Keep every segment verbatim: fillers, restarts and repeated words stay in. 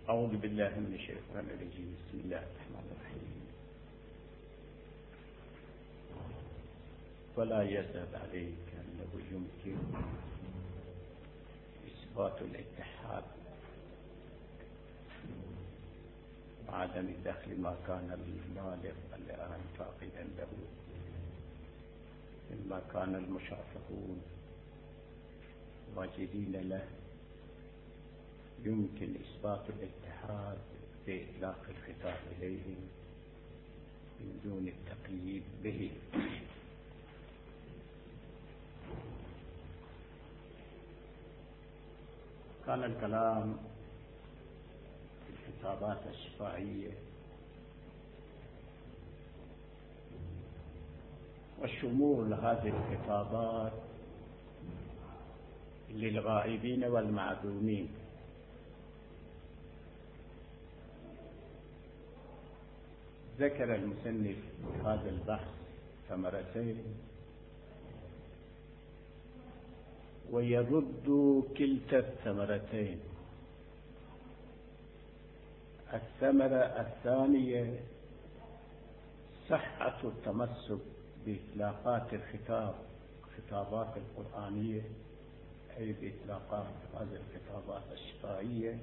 أعوذ بالله من الشيطان الرجيم. بسم الله الرحمن الرحيم. ولا يزال عليك أنه يمكن إثبات الاتحاد وعدم دخل ما كان البالغ الآن فاقدا له مما كان المشافهون واجدين له. يمكن إثبات الاتحاد بإطلاق الخطاب إليهم من دون التقييد به. كان الكلام في الخطابات الشفاهية وشمول هذه الخطابات للغائبين والمعدومين. ذكر المصنف هذا البحث ثمرتين ويرد كلتا الثمرتين. الثمرة الثانية صحة التمسك بإطلاقات الخطاب الخطابات القرآنية، أي بإطلاقات هذه الخطابات الشفاهية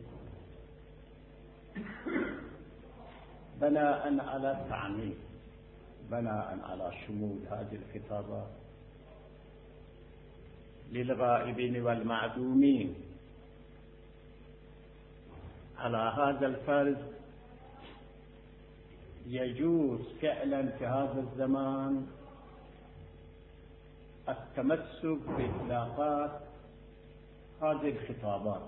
بناء على التعميم، بناء على شمول هذه الخطابات للغائبين والمعدومين. على هذا الفرض يجوز فعلا في هذا الزمان التمسك بإطلاقات هذه الخطابات،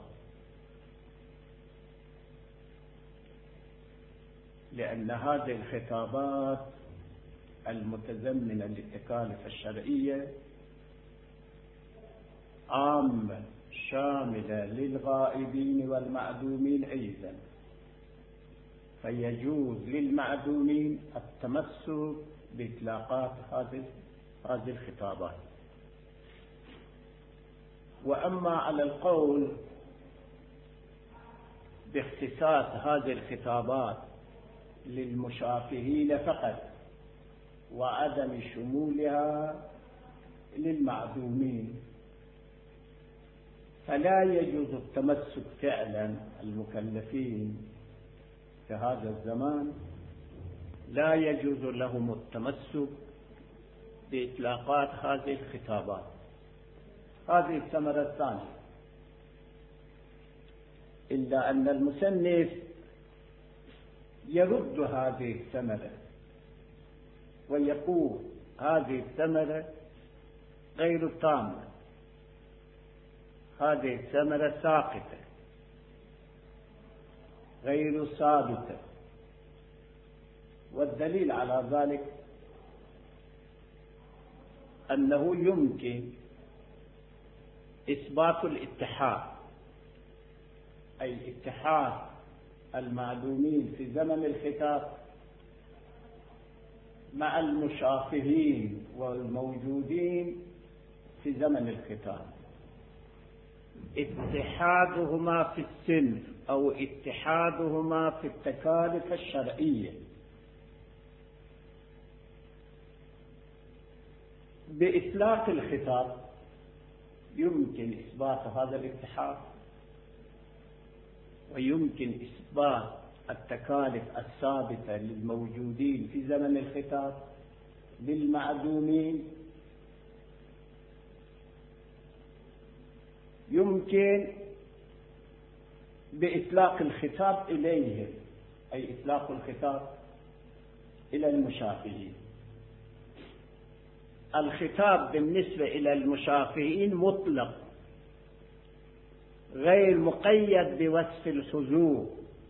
لأن هذه الخطابات المتزمنة للتكاليف الشرعية عامة شاملة للغائبين والمعدومين أيضا، فيجوز للمعدومين التمسك بإطلاقات هذه هذه الخطابات. وأما على القول باختصاص هذه الخطابات للمشافهين فقط وعدم شمولها للمعدومين، فلا يجوز التمسك فعلا. المكلفين في هذا الزمان لا يجوز لهم التمسك بإطلاقات هذه الخطابات. هذه الثمرة الثانية. إلا أن المصنف يرد هذه الثمرة ويقول هذه الثمرة غير تامة، هذه الثمرة ساقطة غير ثابتة. والدليل على ذلك أنه يمكن إثبات الاتحاد، أي اتحاد المعدومين في زمن الخطاب مع المشافهين والموجودين في زمن الخطاب، اتحادهما في السن أو اتحادهما في التكاليف الشرعية. بإطلاق الخطاب يمكن إثبات هذا الاتحاد، ويمكن إثبات التكاليف الثابتة للموجودين في زمن الخطاب للمعدومين. يمكن بإطلاق الخطاب إليهم، أي إطلاق الخطاب إلى المشافهين. الخطاب بالنسبة إلى المشافهين مطلق غير مقيد بوصف الحضور،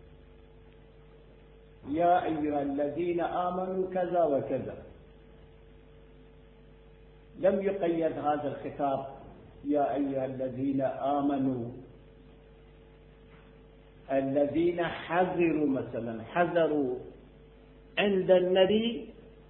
يا أيها الذين آمنوا كذا وكذا. لم يقيد هذا الخطاب يا أيها الذين آمنوا الذين حذروا، مثلا حذروا عند النبي،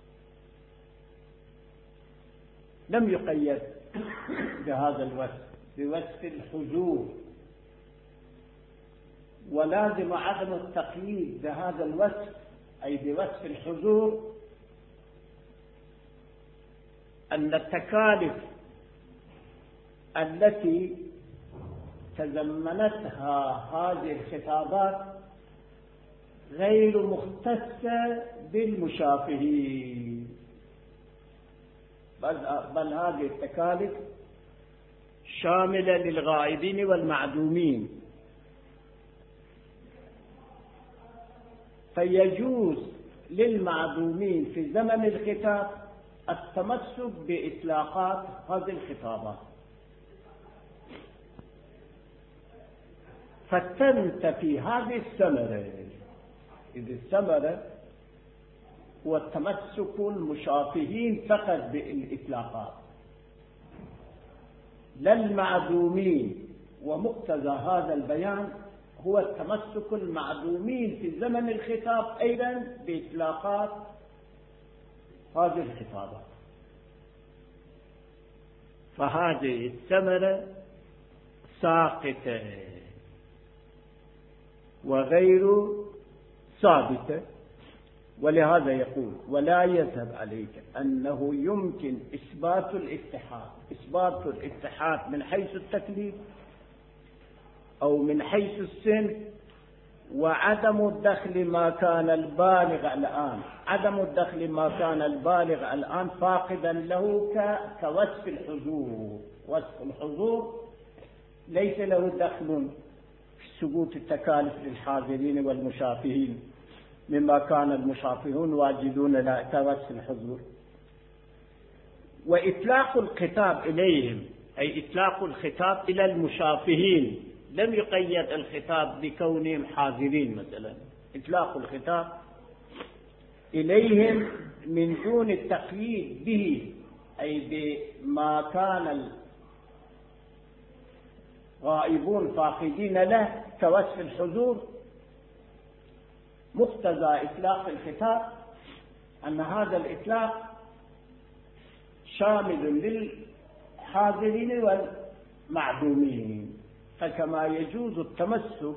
لم يقيد بهذا الوصف بوصف الحضور، ولازم عدم التقييد بهذا الوصف أي بوصف الحضور أن التكاليف التي تضمنتها هذه الخطابات غير مختصة بالمشافهين، بل, بل هذه التكاليف شاملة للغائبين والمعدومين، فيجوز للمعدومين في زمن الخطاب التمسك بإطلاقات هذه الخطابات، فتنتفي هذه الثمرة. إذ الثمرة هو التمسك المشافهين فقط بالإطلاقات لا المعدومين، ومقتضى هذا البيان هو التمسك المعدومين في زمن الخطاب أيضا بإطلاقات هذه الخطابات، فهذه الثمرة ساقطة وغير ثابتة. ولهذا يقول: ولا يذهب عليك أنه يمكن إثبات الاتحاد إثبات الاتحاد من حيث التكليف أو من حيث السن، وعدم الدخل ما كان البالغ الآن عدم الدخل ما كان البالغ الآن فاقدا له كوصف الحضور. وصف الحضور ليس له دخل في ثبوت التكاليف للحاضرين والمشافهين مما كان المشافهون واجدون لا كوصف الحضور. وإطلاق الخطاب إليهم أي إطلاق الخطاب إلى المشافهين، لم يقيد الخطاب بكونهم حاضرين مثلا، إطلاق الخطاب إليهم من دون التقييد به أي بما كان الغائبون فاقدين له كوصف الحضور. مقتضى إطلاق الخطاب أن هذا الإطلاق شامل للحاضرين والمعدومين، فكما يجوز التمسك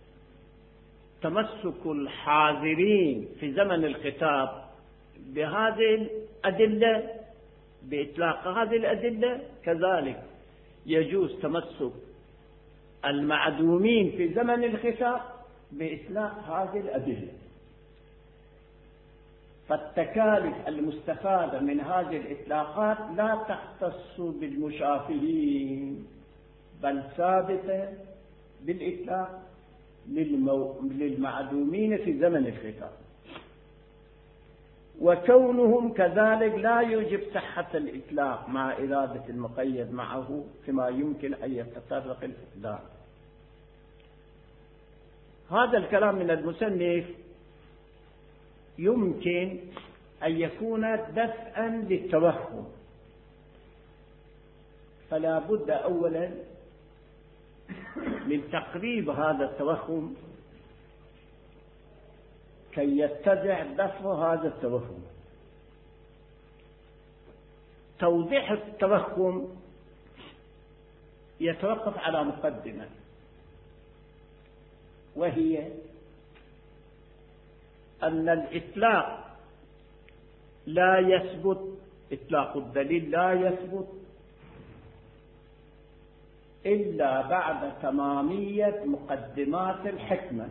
تمسك الحاضرين في زمن الخطاب بهذه الأدلة بإطلاق هذه الأدلة، كذلك يجوز تمسك المعدومين في زمن الخطاب بإطلاق هذه الأدلة. فالتكاليف المستفادة من هذه الإطلاقات لا تختص بالمشافهين بل ثابتة بالإطلاق للمو... للمعدومين في زمن الخطاب، وكونهم كذلك لا يوجب صحة الإطلاق مع إرادة المقيد معه كما يمكن أن يتطرق الإطلاق. هذا الكلام من المصنف يمكن أن يكون دفعا للتوهم، فلا بد أولا من تقريب هذا التوهم كي يتبع دفع هذا التوهم. توضيح التوهم يتوقف على مقدمة، وهي أن الإطلاق لا يثبت إطلاق الدليل لا يثبت إلا بعد تمامية مقدمات الحكمة.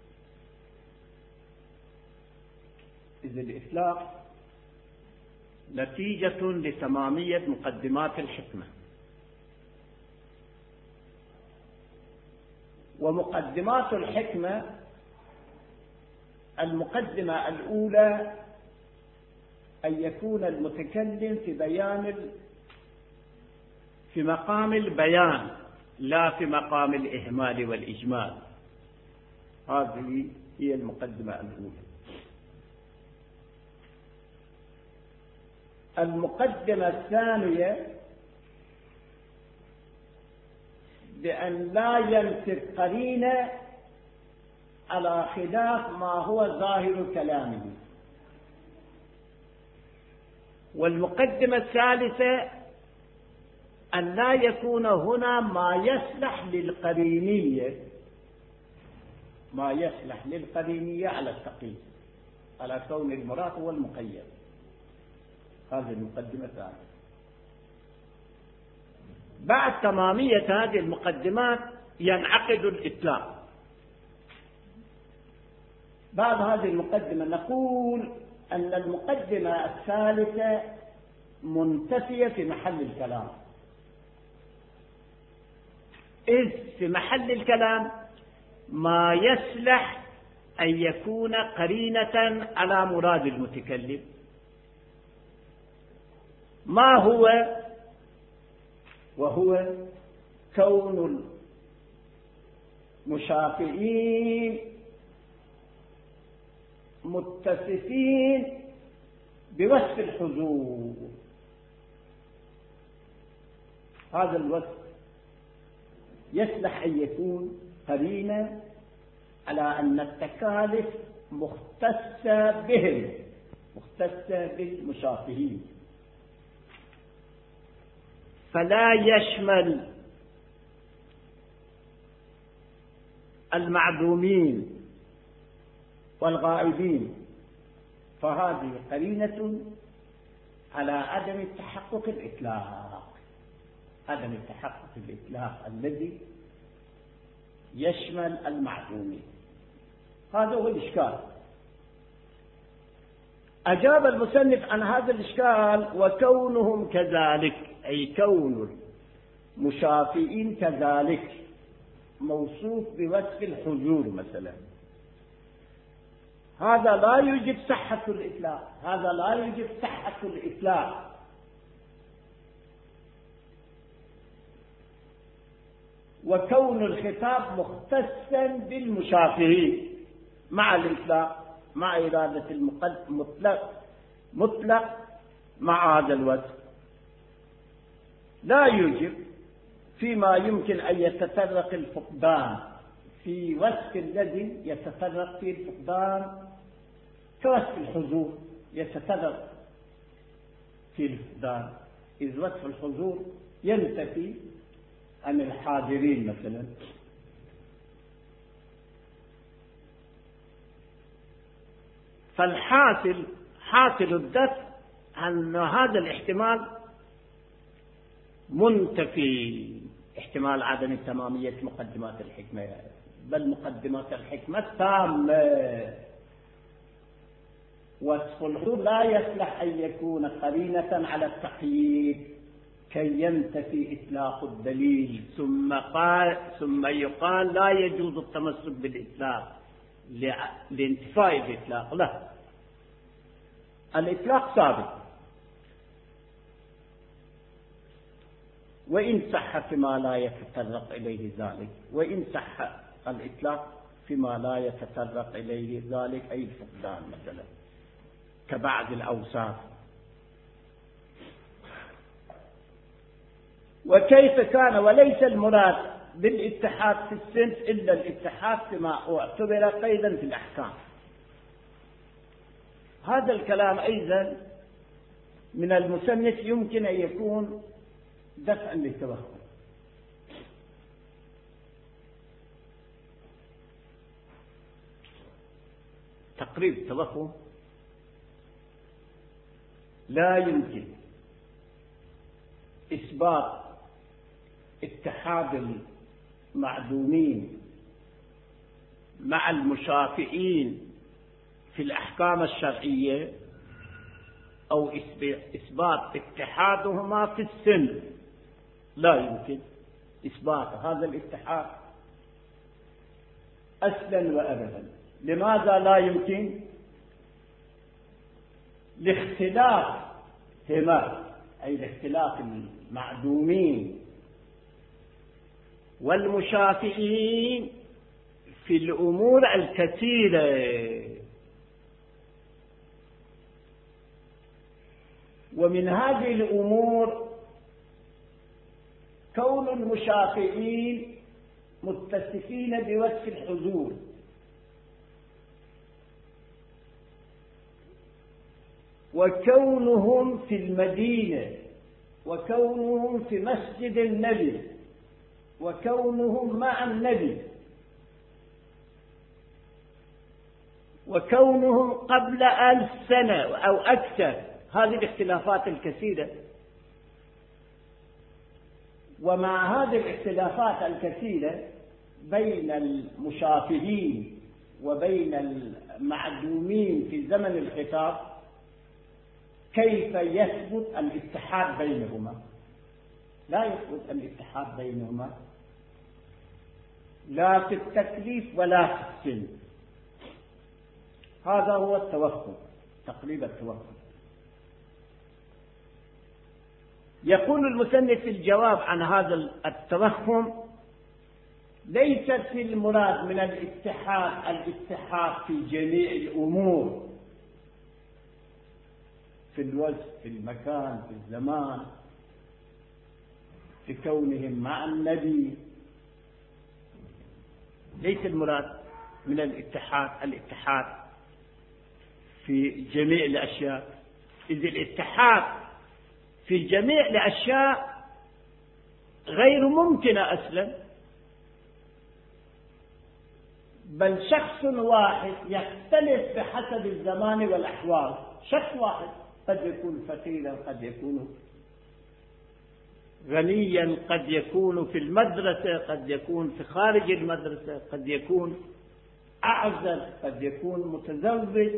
إذ الإطلاق نتيجة لتمامية مقدمات الحكمة، ومقدمات الحكمة المقدمة الأولى أن يكون المتكلم في بيان في مقام البيان لا في مقام الإهمال والإجمال. هذه هي المقدمة الأولى. المقدمة الثانية بأن لا ينفر قرينة على خلاف ما هو ظاهر كلامه. والمقدمة الثالثة أن لا يكون هنا ما يصلح للقرينية ما يصلح للقرينية على التقييد، على كون المراد هو المقيد. هذه المقدمة الثانية. بعد تمامية هذه المقدمات ينعقد الإطلاق. بعد هذه المقدمة نقول أن المقدمة الثالثة منتفية في محل الكلام، إذ في محل الكلام ما يصلح أن يكون قرينة على مراد المتكلم. ما هو؟ وهو كون المشافعين متصفين بوصف الحضور. هذا الوصف يصلح أن يكون قرينة على أن التكاليف مختصة بهم، مختصة بالمشافهين، فلا يشمل المعدومين والغائبين، فهذه قرينة على عدم تحقق الإطلاق، عدم تحقق الإطلاق الذي يشمل المعدومين. هذا هو الإشكال. أجاب المصنف عن هذا الإشكال: وكونهم كذلك، أي كون المشافعين كذلك موصوف بوصف الحضور مثلا، هذا لا يوجب صحة الإطلاق، هذا لا يوجب صحة الإطلاق. وكون الخطاب مختصا بالمشافهين مع الإطلاق، مع إرادة المطلق مطلق مع هذا الوصف، لا يوجب فيما يمكن أن يتطرق الفقدان في وصف الذي يتطرق فيه الفقدان، كوصف الحضور يتطرق في الفقدان، إذ وصف الحضور ينتفي عن الحاضرين مثلا. فالحاصل حاصل الدفع أن هذا الاحتمال منتفي، احتمال عدم تمامية مقدمات الحكمة، بل مقدمات الحكمة تامة. وصف الحضور لا يصلح أن يكون قرينة على التقييد كي ينتفي إطلاق الدليل، ثم قال ثم يقال لا يجوز التمسك بالإطلاق لانتفاء الإطلاق. لا، الإطلاق ثابت، وإن صح فيما لا يتطرق إليه ذلك، وإن صح الإطلاق فيما لا يتطرق إليه ذلك، أي الفقدان مثلا كبعض الأوصاف. وكيف كان وليس المراد بالاتحاد في الصنف إلا الاتحاد فيما اعتبر قيدا في الأحكام. هذا الكلام أيضا من المصنف يمكن أن يكون دفعا للتوهم. تقريب التوهم لا يمكن إثبات اتحاد المعدومين مع المشافعين في الأحكام الشرعية، أو إثبات اتحادهما في السن. لا يمكن إثبات هذا الاتحاد أصلا وأبدا. لماذا لا يمكن؟ لاختلافهما، أي لاختلاف المعدومين والمشافعين في الأمور الكثيرة. ومن هذه الأمور كون المشافعين متصفين بوصف الحضور، وكونهم في المدينة، وكونهم في مسجد النبي، وكونهم مع النبي، وكونهم قبل ألف سنة أو أكثر، هذه الاختلافات الكثيرة. ومع هذه الاختلافات الكثيرة بين المشافهين وبين المعدومين في زمن الخطاب، كيف يثبت الاتحاد بينهما؟ لا يثبت الاتحاد بينهما، لا في التكليف ولا في السن. هذا هو التوهم، تقريب التوهم. يقول المصنف في الجواب عن هذا التوهم: ليس في المراد من الاتحاد الاتحاد في جميع الأمور، في الوزن، في المكان، في الزمان، في كونهم مع النبي. ليس المراد من الاتحاد الاتحاد في جميع الأشياء، إذ الاتحاد في جميع الأشياء غير ممكنة أصلا، بل شخص واحد يختلف بحسب الزمان والأحوال. شخص واحد قد يكون فقيرا، قد يكون غنيا، قد يكون في المدرسة، قد يكون في خارج المدرسة، قد يكون أعزب، قد يكون متزوج.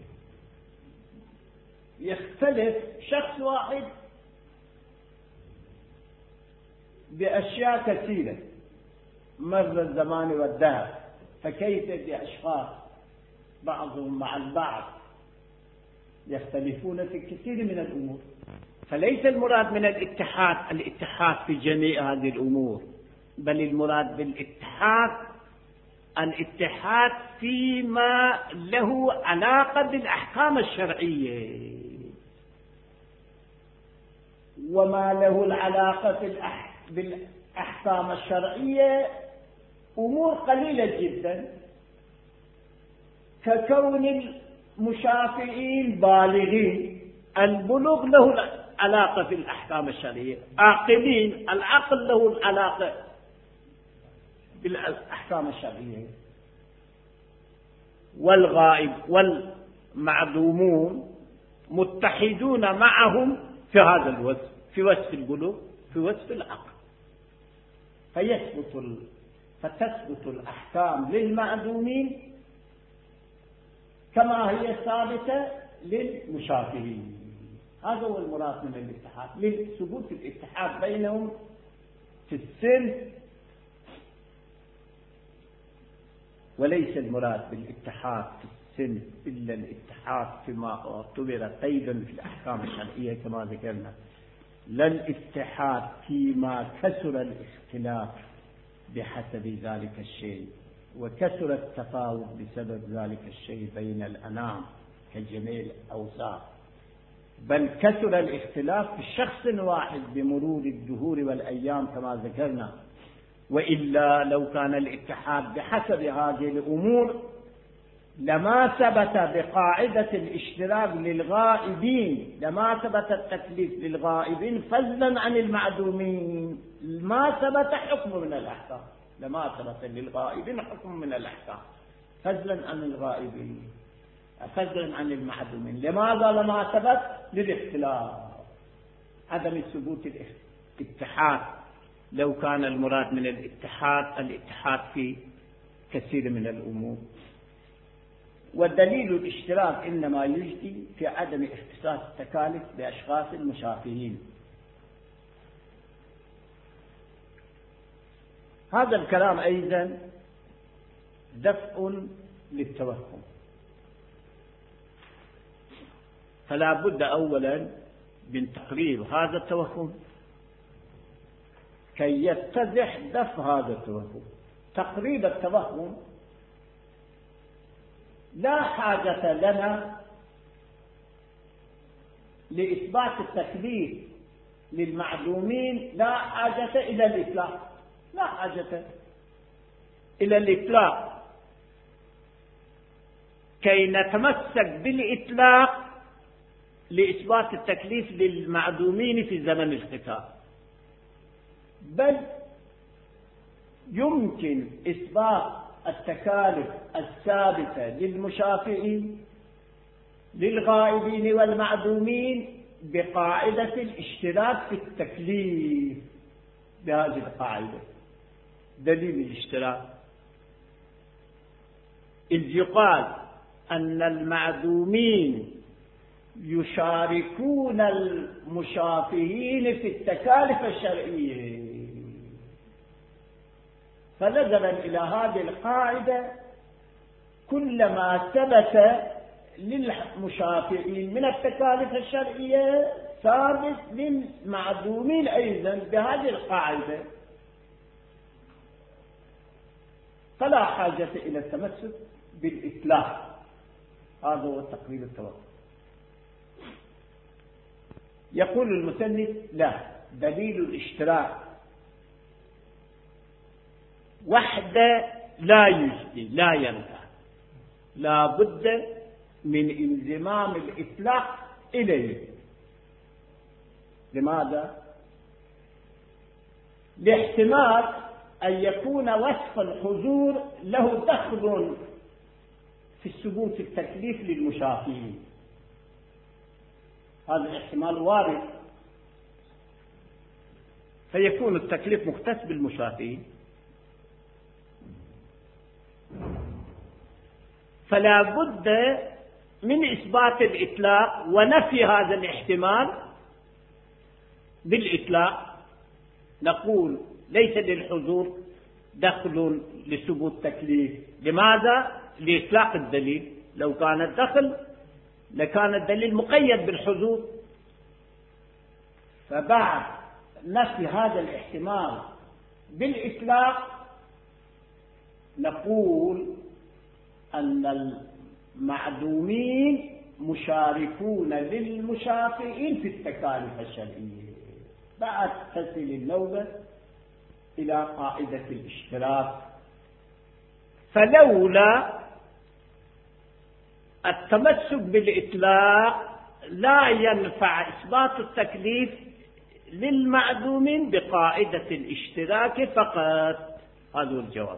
يختلف شخص واحد بأشياء كثيرة مر الزمان والدهر، فكيف بأشخاص بعضهم مع البعض يختلفون في كثير من الأمور؟ فليس المراد من الاتحاد الاتحاد في جميع هذه الأمور، بل المراد بالاتحاد الاتحاد فيما له علاقة بالأحكام الشرعية. وما له العلاقة بالأحكام الشرعية أمور قليلة جدا، ككون المشافعين بالغين، البلوغ له علاقة في الأحكام الشرعية، عاقلين، العقل له علاقة بالأحكام الشرعية. والغائب والمعدومون متحدون معهم في هذا الوصف، في وصف البلوغ، في وصف العقل. فيثبت ال... فتثبت الأحكام للمعدومين كما هي ثابتة للمشافهين. هذا هو المراد من الاتحاد، لثبوت الاتحاد بينهم في السن. وليس المراد بالاتحاد في السن إلا الاتحاد فيما اعتبر قيدا في الأحكام الشرعية كما ذكرنا، لا الاتحاد فيما كثر الاختلاف بحسب ذلك الشيء وكثر التفاوت بسبب ذلك الشيء بين الأنام كجميع الأوصاف، بل كثر الاختلاف في شخص واحد بمرور الدهور والأيام كما ذكرنا. وإلا لو كان الاتحاد بحسب هذه الأمور لما ثبت بقاعدة الاشتراك للغائبين، لما ثبت التكليف للغائبين فضلا عن المعدومين، ما ثبت حكم من الأحكام، لما ثبت للغائبين حكم من الأحكام فضلا عن الغائبين، فضلا عن المعدومين. لماذا لما ثبت؟ للاختلاف، عدم ثبوت الاتحاد. لو كان المراد من الاتحاد الاتحاد في كثير من الأمور. والدليل الاشتراك إنما يجدي في عدم اختصاص التكاليف بأشخاص المشافهين. هذا الكلام أيضا دفع للتوهم، فلا بد أولا من تقرير هذا التوهم كي يتضح دفع هذا التوهم. تقريب التوهم لا حاجة لنا لإثبات التكليف للمعدومين، لا حاجة إلى الإطلاق، لا حاجة إلى الإطلاق كي نتمسك بالإطلاق لإثبات التكليف للمعدومين في زمن الخطاب، بل يمكن إثبات التكاليف الثابتة للمشافعين للغائبين والمعدومين بقاعدة الاشتراك في التكليف. بهذه القاعدة دليل الاشتراك، إذ يقال أن المعدومين يشاركون المشافهين في التكاليف الشرعية. فنظرا إلى هذه القاعدة كلما ثبت للمشافعين من التكاليف الشرعية ثابت للمعدومين أيضا بهذه القاعدة، فلا حاجة إلى التمسك بالإطلاق. هذا هو تقريب التوقف. يقول المسند لا، دليل الاشتراك وحده لا يجدي لا ينفع، لا بد من انضمام الإطلاق إليه. لماذا؟ لاحتمال أن يكون وصف الحضور له دخل في الثبوت التكليف للمشافهين، هذا الاحتمال وارد، فيكون التكليف مختص بالمشافهين. فلا بد من إثبات الإطلاق ونفي هذا الاحتمال بالإطلاق. نقول ليس للحضور دخل لثبوت تكليف. لماذا؟ لإطلاق الدليل. لو كان الدخل لكان الدليل مقيد بالحضور. فبعد نفي هذا الاحتمال بالإطلاق نقول أن المعدومين مشاركون للمشافعين في التكاليف الشرعية. بعد تصل النوبة إلى قاعدة الاشتراك. فلولا التمسك بالإطلاق لا ينفع إثبات التكليف للمعدومين بقاعدة الاشتراك فقط. هذا هو الجواب.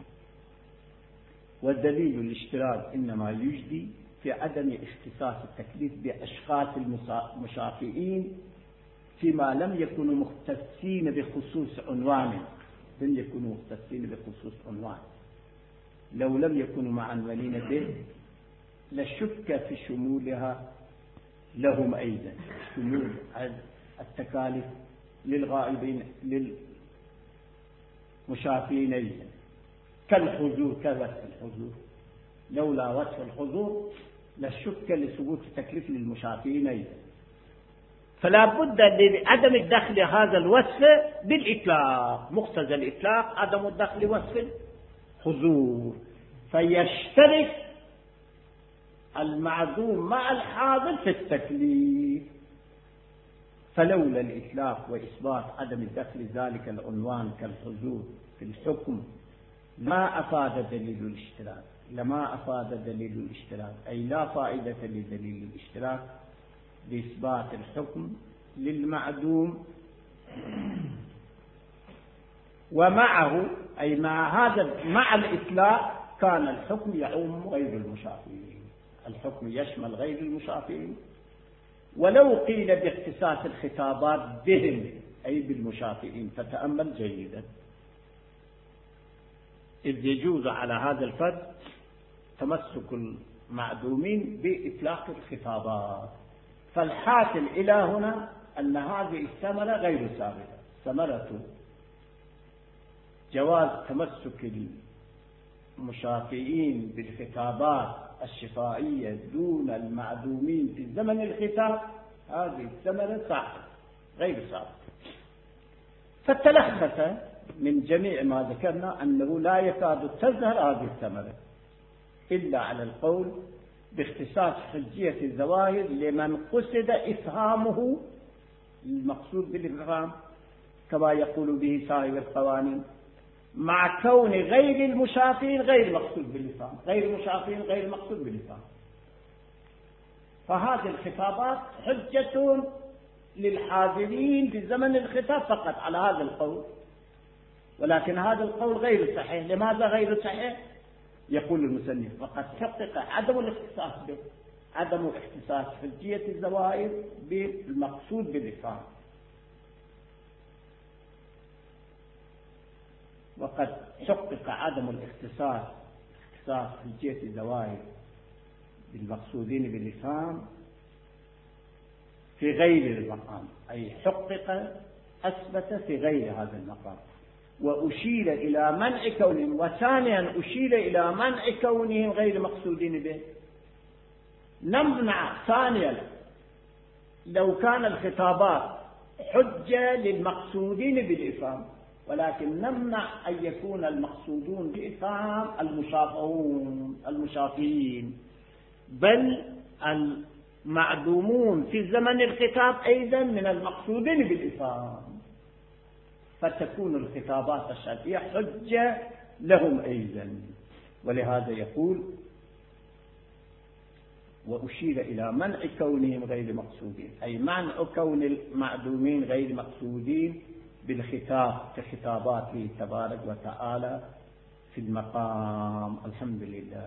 والدليل الاشتراك إنما يجدي في عدم اختصاص التكليف بأشخاص المشافعين فيما لم يكونوا مختصين بخصوص عنوان. لم يكونوا مختصين بخصوص عنوان، لو لم يكونوا معنونين به لشك في شمولها لهم أيضا، شمول التكاليف للغائبين للمشافعين أيضا كالحضور، كوصف الحضور. لولا وصف الحضور لشك لثبوت التكليف للمشافعين أيضا. فلا بد لعدم الدخل هذا الوصف بالإطلاق. مقتضى الإطلاق عدم الدخل وصف الحضور، فيشترك المعدوم مع الحاضر في التكليف. فلولا الإطلاق وإثبات عدم الدخل ذلك العنوان كالحضور في الحكم ما أفاد دليل الاشتراك. لما أفاد دليل الاشتراك أي لا فائدة لدليل الاشتراك بإثبات الحكم للمعدوم، ومعه أي مع هذا مع الإطلاق كان الحكم يعم غير المشافعين. الحكم يشمل غير المشافعين. ولو قيل باختصاص الخطابات بهم أي بالمشافعين فتأمل جيدا، إذ يجوز على هذا الفرد تمسك المعدومين بإطلاق الخطابات. فالحاصل إلى هنا أن هذه الثمرة غير ثابتة، ثمرة جواز تمسك المشافعين بالخطابات الشفائية دون المعدومين في زمن الخطاب، هذه الثمرة صعبة غير ثابتة. فتلخص من جميع ما ذكرنا أنه لا يكاد تظهر هذه الثمرة إلا على القول باختصاص حجية الظواهر لمن قصد إفهامه المقصود بالإفهام كما يقول به صاحب القوانين، مع كون غير المشافين غير مقصود بالإفهام، غير المشافين غير مقصود بالإفهام. فهذه الخطابات حجة للحاضرين في زمن الخطاب فقط على هذا القول. ولكن هذا القول غير صحيح. لماذا غير صحيح؟ يقول المصنف: وقد حقق عدم الاختصاص به، عدم اختصاص حجية الزوائد بالمقصود بالإفهام. وقد حقق عدم الاختصاص اختصاص حجية الزوائد بالمقصودين بالإفهام في غير المقام، أي حقق أثبت في غير هذا المقام. وأشير إلى منع كونهم، وثانيا أشير إلى منع كونهم غير مقصودين به. نمنع ثانيا لو كان الخطابات حجة للمقصودين بالإفهام، ولكن نمنع أن يكون المقصودون بالإفهام المشافعون المشافين، بل المعدومون في زمن الخطاب أيضا من المقصودين بالإفهام، فتكون الخطابات الشرعية حجة لهم أيضا. ولهذا يقول: وأشير إلى منع كونهم غير مقصودين، أي منع كون المعدومين غير مقصودين بالخطاب كخطاباته تبارك وتعالى في المقام. الحمد لله.